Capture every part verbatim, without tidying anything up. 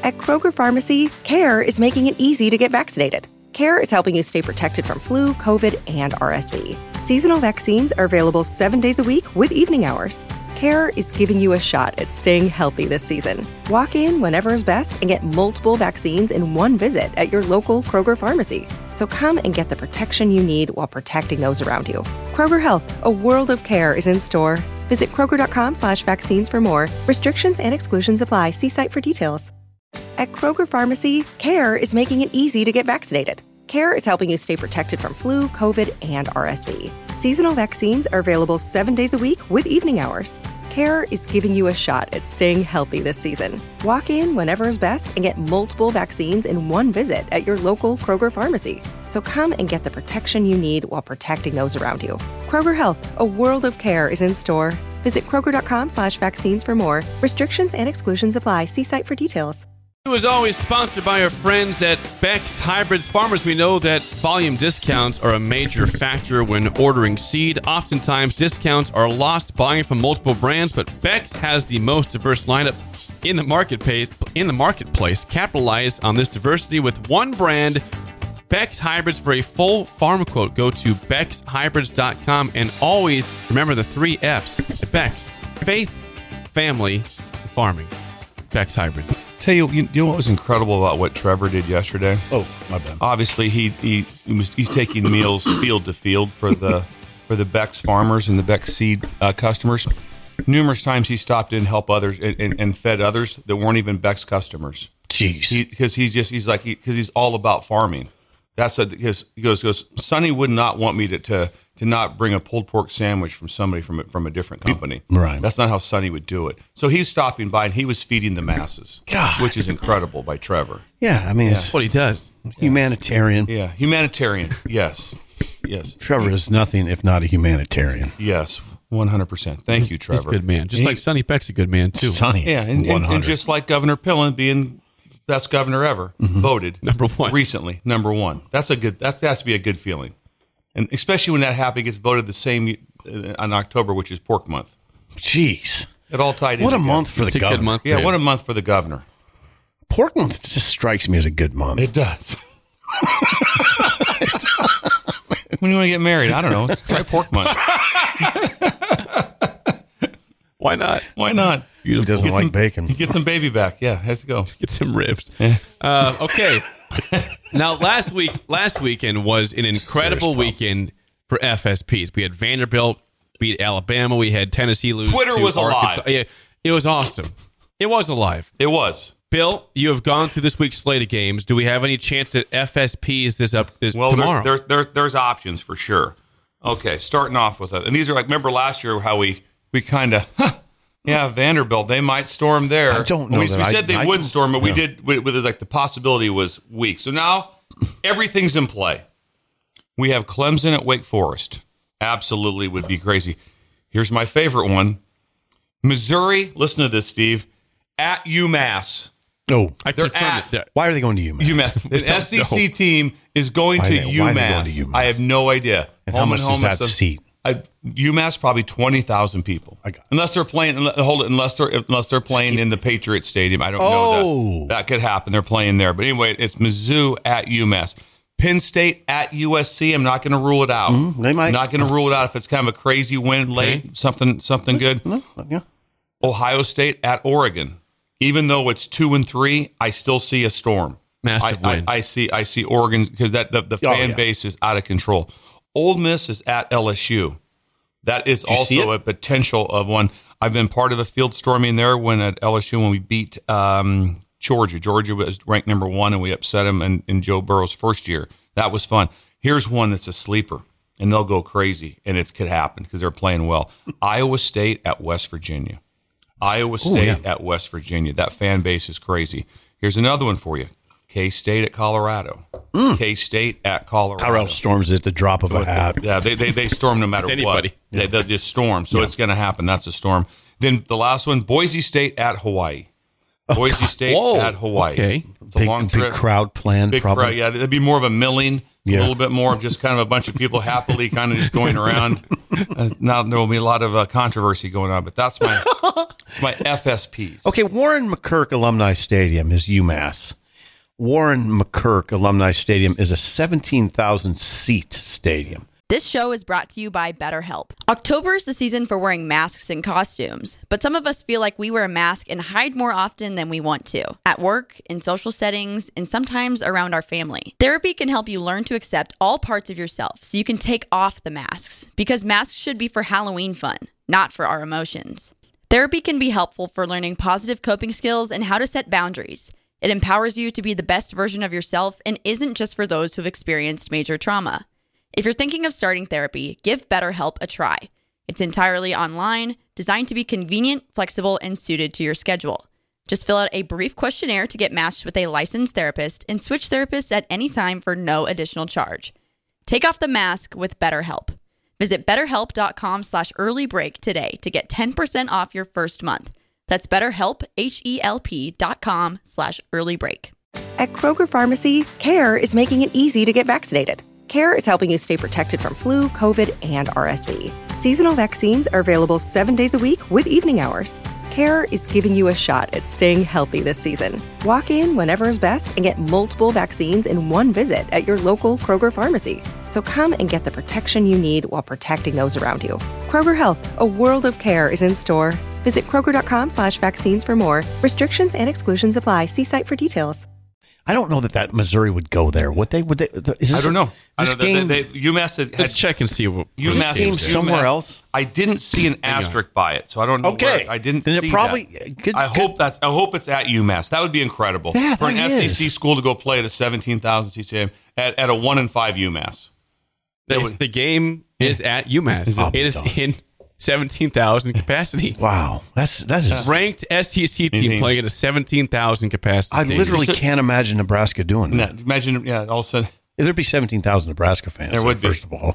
At Kroger Pharmacy, CARE is making it easy to get vaccinated. CARE is helping you stay protected from flu, COVID, and R S V. Seasonal vaccines are available seven days a week with evening hours. CARE is giving you a shot at staying healthy this season. Walk in whenever is best and get multiple vaccines in one visit at your local Kroger Pharmacy. So come and get the protection you need while protecting those around you. Kroger Health, a world of care is in store. Visit Kroger.com slash vaccines for more. Restrictions and exclusions apply. See site for details. At Kroger Pharmacy, CARE is making it easy to get vaccinated. CARE is helping you stay protected from flu, COVID, and R S V. Seasonal vaccines are available seven days a week with evening hours. CARE is giving you a shot at staying healthy this season. Walk in whenever is best and get multiple vaccines in one visit at your local Kroger Pharmacy. So come and get the protection you need while protecting those around you. Kroger Health, a world of care is in store. Visit Kroger.com slash vaccines for more. Restrictions and exclusions apply. See site for details. It was always sponsored by our friends at Beck's Hybrids Farmers. We know that volume discounts are a major factor when ordering seed. Oftentimes, discounts are lost buying from multiple brands, but Beck's has the most diverse lineup in the marketplace. In the marketplace, capitalize on this diversity with one brand, Beck's Hybrids. For a full farm quote, go to becks hybrids dot com, and always remember the three F's at Beck's: faith, family, and farming. Beck's Hybrids. Tell you, you know what was incredible about what Trevor did yesterday? Oh, my bad. Obviously, he he, he was, he's taking meals field to field for the for the Beck's farmers and the Beck's seed uh, customers. Numerous times he stopped in and helped others and, and, and fed others that weren't even Beck's customers. Jeez, because he, he's just he's like because he, he's all about farming. That's a, his. He goes goes. Sonny would not want me to, to to not bring a pulled pork sandwich from somebody from a, from a different company. Right. That's not how Sonny would do it. So he's stopping by and he was feeding the masses, God. which is incredible by Trevor. Yeah, I mean, That's it's what he does. humanitarian. Yeah, humanitarian. Yes, yes. Trevor is nothing if not a humanitarian. Yes, one hundred percent. Thank you, Trevor. He's a good man. Just He- like Sonny Beck's a good man, too. Sonny, Yeah, and, and, and just like Governor Pillen being best governor ever, voted Number one. recently, number one. That's a good. That has to be a good feeling, and especially when that happens, gets voted the same uh, in October, which is Pork Month. Jeez, It all tied in. what a together. month for It's the a good governor. month. Yeah, Yeah. what a month for the governor. Pork month just strikes me as a good month. It does. When you want to get married, I don't know. Try Pork Month. Why not? Why not? He doesn't Get like some- bacon. Get some baby back. Yeah, has to go. Get some ribs. Uh, okay. Now, last week, last weekend was an incredible weekend for F S Ps. We had Vanderbilt beat Alabama. We had Tennessee lose. Twitter to was alive. Arkansas. Yeah, it was awesome. It was alive. It was. Bill, you have gone through this week's slate of games. Do we have any chance that F S P is this up this Well, tomorrow? there's, there's there's there's options for sure. Okay, starting off with it, and these are like remember last year how we we kind of huh, yeah Vanderbilt they might storm there. I don't know We, that we I- said they I would don't- storm, but we yeah. did with, with like the possibility was weak. So now everything's in play. We have Clemson at Wake Forest. Absolutely would be crazy. Here's my favorite one: Missouri. Listen to this, Steve. At UMass. Oh, I they're confirmed at- it. Yeah. why are they going to UMass? UMass. We An don't S E C know. team is going Why to they- why are they UMass. going to UMass? I have no idea. And how much does that it's a- seat? I, UMass probably twenty thousand people. I got it. Unless they're playing, unless- hold it, unless they're unless they're playing in the Patriot Stadium. I don't know Oh. that that could happen. They're playing there, but anyway, it's Mizzou at UMass. Penn State at U S C. I'm not going to rule it out. Mm, they might. I'm not going to rule it out if it's kind of a crazy win late, something something good. No, yeah. Ohio State at Oregon. Even though it's two and three, I still see a storm. Massive I, win. I, I see I see Oregon because that the, the Oh, fan yeah. base is out of control. Ole Miss is at L S U. That is you see also it? a potential of one. I've been part of a field storming there when at L S U when we beat um, Georgia. Georgia was ranked number one, and we upset them in, in Joe Burrow's first year. That was fun. Here's one that's a sleeper, and they'll go crazy, and it could happen because they're playing well. Iowa State at West Virginia. Iowa State yeah. at West Virginia. That fan base is crazy. Here's another one for you. K-State at Colorado. K-State at Colorado. Colorado storms at the drop of a hat. Yeah, they, they, they storm no matter It's anybody. what. They, they'll just storm. So it's going to happen. That's a storm. Then the last one, Boise State at Hawaii. Boise State Whoa, at Hawaii. okay. It's a Big, long big trip. crowd planned, Big probably. crowd. Yeah, it'd be more of a milling Yeah. A little bit more of just kind of a bunch of people happily kind of just going around. Uh, now there will be a lot of uh, controversy going on, but that's my that's my F S Ps. Okay, Warren McCurk Alumni Stadium is UMass. Warren McCurk Alumni Stadium is a seventeen thousand seat stadium. This show is brought to you by BetterHelp. October is the season for wearing masks and costumes, but some of us feel like we wear a mask and hide more often than we want to. At work, in social settings, and sometimes around our family. Therapy can help you learn to accept all parts of yourself so you can take off the masks, because masks should be for Halloween fun, not for our emotions. Therapy can be helpful for learning positive coping skills and how to set boundaries. It empowers you to be the best version of yourself and isn't just for those who've experienced major trauma. If you're thinking of starting therapy, give BetterHelp a try. It's entirely online, designed to be convenient, flexible, and suited to your schedule. Just fill out a brief questionnaire to get matched with a licensed therapist and switch therapists at any time for no additional charge. Take off the mask with BetterHelp. Visit betterhelp.com slash early break today to get ten percent off your first month. That's BetterHelp, H-E-L-P dot com slash early break. At Kroger Pharmacy, CARE is making it easy to get vaccinated. CARE is helping you stay protected from flu, COVID, and R S V. Seasonal vaccines are available seven days a week with evening hours. CARE is giving you a shot at staying healthy this season. Walk in whenever is best and get multiple vaccines in one visit at your local Kroger Pharmacy. So come and get the protection you need while protecting those around you. Kroger Health, a world of care, is in store. Visit Kroger.com slash vaccines for more. Restrictions and exclusions apply. See site for details. I don't know that that Missouri would go there. Would they? Would they? Is this I don't know. I This don't know. game, They, they, UMass had, Let's check and see what UMass what game games are. somewhere UMass else? I didn't see an asterisk by it, so I don't know. Okay. where, I didn't Then it see probably- that. good- I good- hope that's. I hope it's at UMass. That would be incredible Yeah, for an that S E C is. school to go play at a seventeen thousand C C M at, at a one and five UMass. The, the game is at UMass. I'll It be is darned. in seventeen thousand capacity. Wow, that's that is. Ranked S E C team Mhm. playing at a seventeen thousand capacity. I stadium. literally can't imagine Nebraska doing Yeah, that. imagine, yeah, all of a sudden, There'd be seventeen thousand Nebraska fans. There would be. First of all,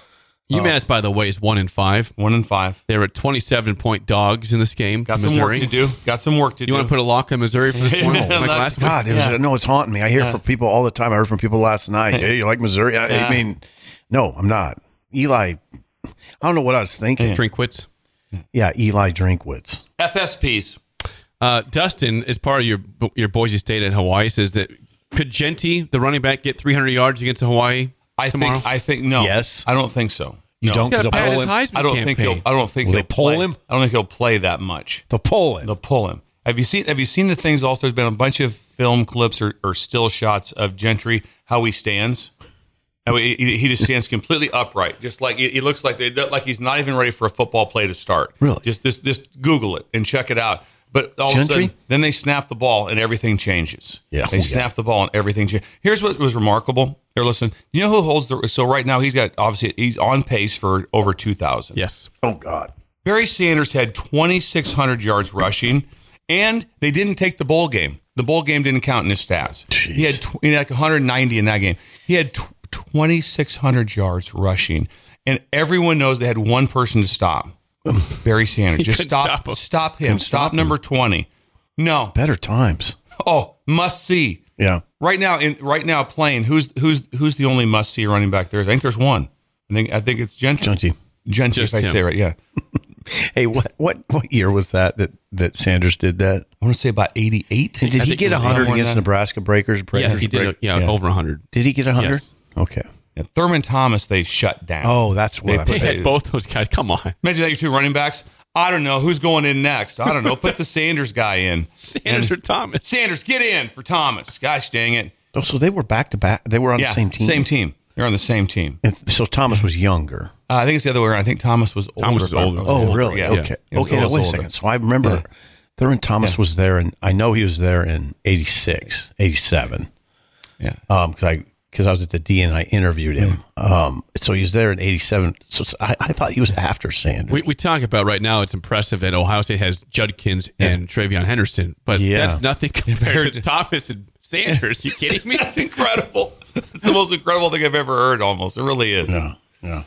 UMass, by the way, is one in five. one and five. They were at twenty-seven point dogs in this game. Got to some Missouri. work to do. Got some work to do. You want to put a lock on Missouri for this one? No, like not- last week? God, it was, Yeah. no, it's haunting me. I hear from people all the time. I heard from people last night. Hey, you like Missouri? I, Yeah. I mean, no, I'm not. Eli, I don't know what I was thinking. Drinkwitz. Yeah, Eli Drinkwitz. F S Ps. Uh, Dustin, as part of your your Boise State at Hawaii, says that could Genty, the running back, get three hundred yards against Hawaii I tomorrow? think. I think no. Yes. I don't think so. You No. don't? Got to Because they'll pad his pull him. Heisman I don't think campaign. he'll. I don't think Will he'll they pull play. him? I don't think he'll play that much. The Poland. They'll pull him. Have you seen? Have you seen the things? Also, there's been a bunch of film clips or, or still shots of Gentry how he stands. How he, he he just stands completely upright, just like he, he looks like they like he's not even ready for a football play to start. Really? Just this just Google it and check it out. But all of a Gentry? sudden, then they snap the ball and everything changes. Yeah. they Oh, snap the ball and everything changes. Here's what was remarkable. Here, listen. You know who holds the? So right now he's got obviously he's on pace for over two thousand. Yes. Oh, God. Barry Sanders had twenty-six hundred yards rushing, and they didn't take the bowl game. The bowl game didn't count in his stats. Jeez. He had tw- he had like one hundred ninety in that game. He had tw- twenty-six hundred yards rushing, and everyone knows they had one person to stop. Barry Sanders. Just couldn't stop, stop him. stop him. Couldn't Stop, stop him. number twenty. No. Better times. Oh, must see. Yeah. Right now, in right now playing. Who's who's who's the only must see running back there? I think there's one. I think I think it's Gentry. Gentry. Gentry, Just if I him. say it right. Yeah. Hey, what what what year was that that, that Sanders did that? I want to say about eighty-eight. And did I he think get it was one hundred more than against that. Nebraska Breakers? breakers Yes, he did. break- Yeah, Yeah. over one hundred. Did he get one hundred? Yes. Okay. Yeah, Thurman Thomas, they shut down. Oh, that's what They I put- They had both those guys. Come on. Imagine that, your two running backs. I don't know who's going in next. I don't know. Put the Sanders guy in. Sanders or And- Thomas? Sanders, get in for Thomas. Gosh dang it. Oh, so they were back to back. They were on Yeah, the same team. Same team. They're on the same team. And so Thomas was younger. Uh, I think it's the other way around. I think Thomas was older. Thomas was if I- older. Oh, really? Yeah. Okay. Yeah, okay. he Now, was wait a older. second. So I remember Yeah. Thurman Thomas Yeah. was there, and I know he was there in eighty-six, eighty-seven. Yeah. Um, because I because I was at the D and I interviewed him. Um, so he was there in eighty-seven. So it's- I, I thought he was after Sanders. We, we talk about right now, it's impressive that Ohio State has Judkins and Travion Henderson, but Yeah. that's nothing compared to Thomas and Sanders. You kidding me? That's incredible. It's the most incredible thing I've ever heard, almost. It really is. yeah. Yeah.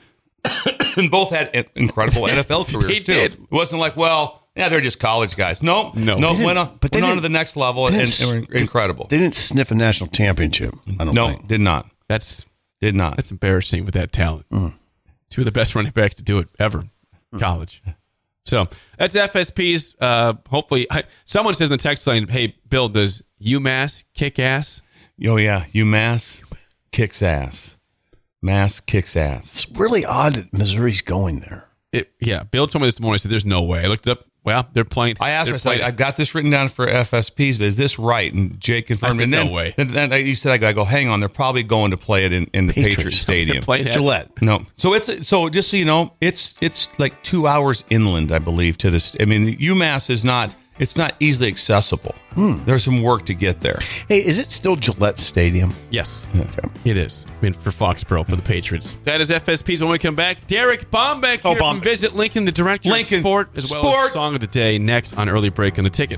And both had in- incredible N F L careers, They too. did. It wasn't like, well, yeah, they're just college guys. No, No. no, They went on, but they went on to didn't- the next level and, they and didn't were incredible. They didn't sniff a national championship. I don't No, think. did not. That's Did not. That's embarrassing with that talent. Mm. Two of the best running backs to do it ever in college. So that's F S Ps. Uh, hopefully, I, someone says in the text line, hey, Bill, does UMass kick ass? Oh, yeah. UMass kicks ass. Mass kicks ass. It's really odd that Missouri's going there. It, yeah, Bill told me this morning. I said, there's no way. I looked it up. Well, they're playing. I asked they're myself, playing- I've got this written down for F S Ps, but is this right? And Jake confirmed. I said, and then, no way. And then you said, I go, I go, hang on, they're probably going to play it in, in the Patriots. Patriots Stadium. They're playing at- Gillette. No, so it's so just so you know, it's it's like two hours inland, I believe, to this. I mean, UMass is not it's not easily accessible. Hmm. There's some work to get there. Hey, is it still Gillette Stadium? Yes, Okay. it is. I mean, for Foxborough, for the Patriots. That is F S Ps. When we come back, Derek Bombeck Oh, here from Bombeck. Visit Lincoln, the director Lincoln. of sport, as well Sports. as Song of the Day, next on Early Break on the Ticket.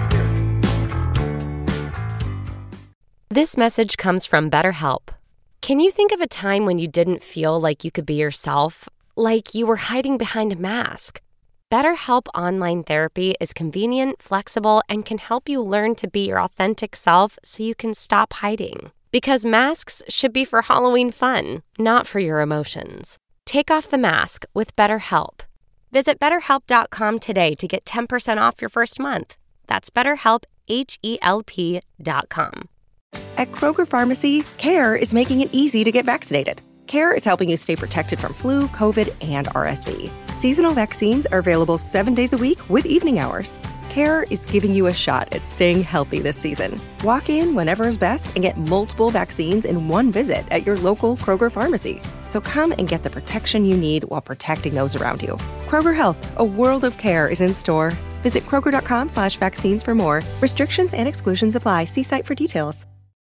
This message comes from BetterHelp. Can you think of a time when you didn't feel like you could be yourself? Like you were hiding behind a mask? BetterHelp Online Therapy is convenient, flexible, and can help you learn to be your authentic self so you can stop hiding. Because masks should be for Halloween fun, not for your emotions. Take off the mask with BetterHelp. Visit better help dot com today to get ten percent off your first month. That's BetterHelp, H E L P dot com. At Kroger Pharmacy, CARE is making it easy to get vaccinated. CARE is helping you stay protected from flu, COVID, and R S V. Seasonal vaccines are available seven days a week with evening hours. CARE is giving you a shot at staying healthy this season. Walk in whenever is best and get multiple vaccines in one visit at your local Kroger Pharmacy. So come and get the protection you need while protecting those around you. Kroger Health, a world of care, is in store. Visit Kroger dot com slash vaccines for more. Restrictions and exclusions apply. See site for details.